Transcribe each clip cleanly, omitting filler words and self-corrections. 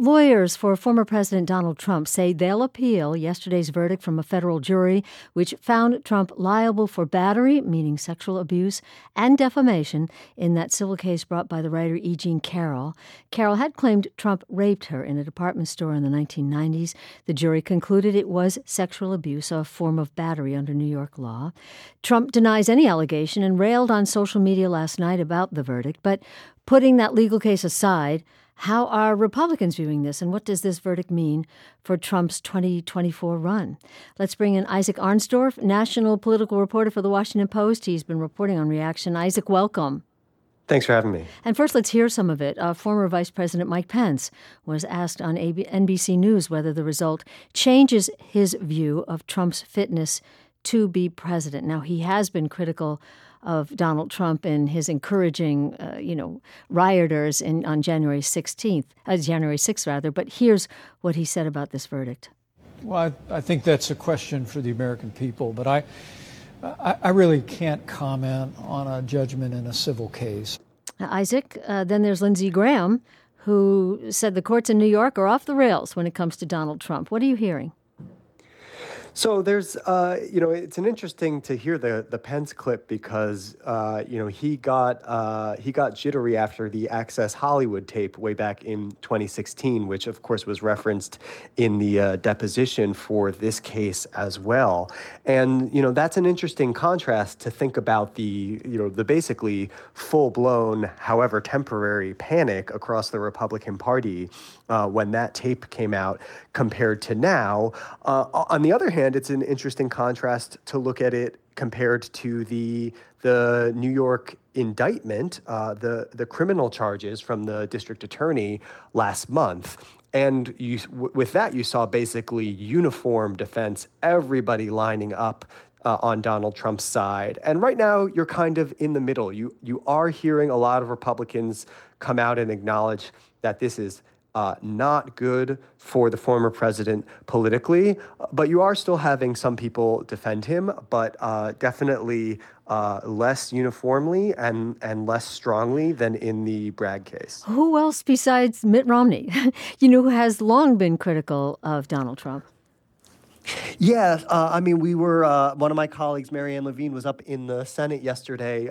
Lawyers for former President Donald Trump say they'll appeal yesterday's verdict from a federal jury which found Trump liable for battery, meaning sexual abuse, and defamation in that civil case brought by the writer E. Jean Carroll. Carroll had claimed Trump raped her in a department store in the 1990s. The jury concluded it was sexual abuse, a form of battery under New York law. Trump denies any allegation and railed on social media last night about the verdict. But putting that legal case aside, how are Republicans viewing this, and what does this verdict mean for Trump's 2024 run? Let's bring in Isaac Arnsdorf, national political reporter for The Washington Post. He's been reporting on reaction. Isaac, welcome. Thanks for having me. And first, let's hear some of it. Former Vice President Mike Pence was asked on NBC News whether the result changes his view of Trump's fitness to be president. Now, he has been critical of Donald Trump and his encouraging, rioters on January 6th, rather. But here's what he said about this verdict. Well, I think that's a question for the American people, but I really can't comment on a judgment in a civil case. Isaac, then there's Lindsey Graham, who said the courts in New York are off the rails when it comes to Donald Trump. What are you hearing? So there's, it's an interesting to hear the Pence clip because, he got jittery after the Access Hollywood tape way back in 2016, which of course was referenced in the deposition for this case as well. And, that's an interesting contrast to think about the basically full-blown, however temporary, panic across the Republican Party when that tape came out compared to now. On the other hand, it's an interesting contrast to look at it compared to the New York indictment, the criminal charges from the district attorney last month. And with that, you saw basically uniform defense, everybody lining up on Donald Trump's side. And right now, you're kind of in the middle. You are hearing a lot of Republicans come out and acknowledge that this is not good for the former president politically, but you are still having some people defend him, but definitely less uniformly and less strongly than in the Bragg case. Who else besides Mitt Romney, who has long been critical of Donald Trump? Yeah, we were, one of my colleagues, Marianne Levine, was up in the Senate yesterday,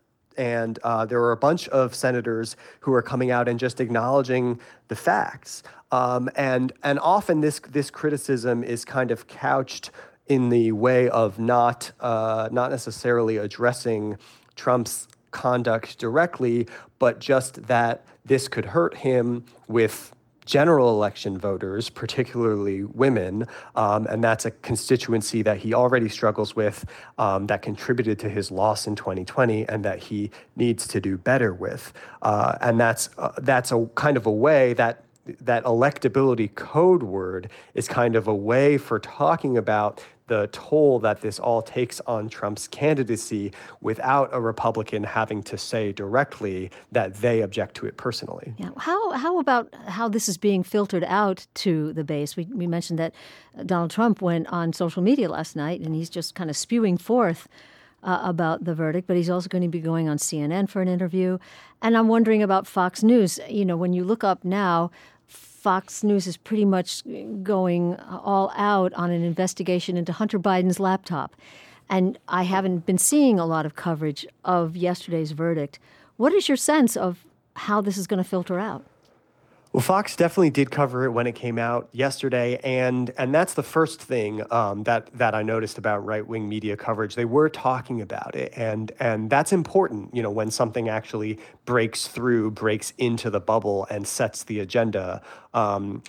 and there were a bunch of senators who are coming out and just acknowledging the facts. And often this criticism is kind of couched in the way of not necessarily addressing Trump's conduct directly, but just that this could hurt him with general election voters, particularly women, and that's a constituency that he already struggles with, that contributed to his loss in 2020, and that he needs to do better with. And that's a kind of a way that electability code word is kind of a way for talking about the toll that this all takes on Trump's candidacy without a Republican having to say directly that they object to it personally. Yeah. How about how this is being filtered out to the base? We mentioned that Donald Trump went on social media last night, and he's just kind of spewing forth about the verdict, but he's also going to be going on CNN for an interview. And I'm wondering about Fox News. When you look up now, Fox News is pretty much going all out on an investigation into Hunter Biden's laptop. And I haven't been seeing a lot of coverage of yesterday's verdict. What is your sense of how this is going to filter out? Well, Fox definitely did cover it when it came out yesterday, and that's the first thing that I noticed about right-wing media coverage. They were talking about it, and that's important, when something actually breaks into the bubble and sets the agenda. And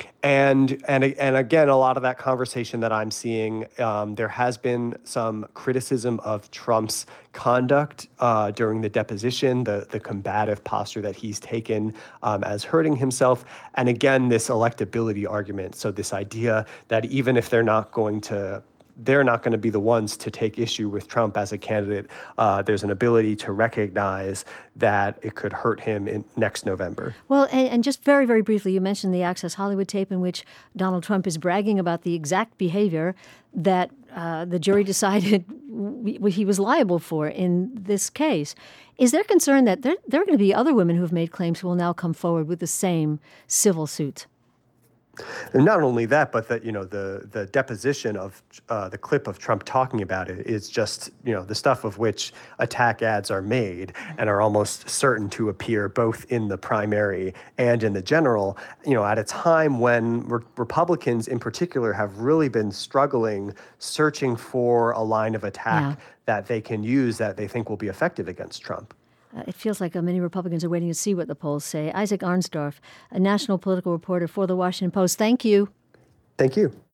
again, a lot of that conversation that I'm seeing, there has been some criticism of Trump's conduct during the deposition, the combative posture that he's taken as hurting himself. And again, this electability argument. So this idea that even if they're not going to be the ones to take issue with Trump as a candidate, there's an ability to recognize that it could hurt him next November. Well, and just very, very briefly, you mentioned the Access Hollywood tape in which Donald Trump is bragging about the exact behavior that the jury decided he was liable for in this case. Is there concern that there are going to be other women who have made claims who will now come forward with the same civil suit? And not only that, but that, the deposition of the clip of Trump talking about it is just, the stuff of which attack ads are made and are almost certain to appear both in the primary and in the general, at a time when Republicans in particular have really been struggling, searching for a line of attack that they can use that they think will be effective against Trump. It feels like many Republicans are waiting to see what the polls say. Isaac Arnsdorf, a national political reporter for The Washington Post. Thank you. Thank you.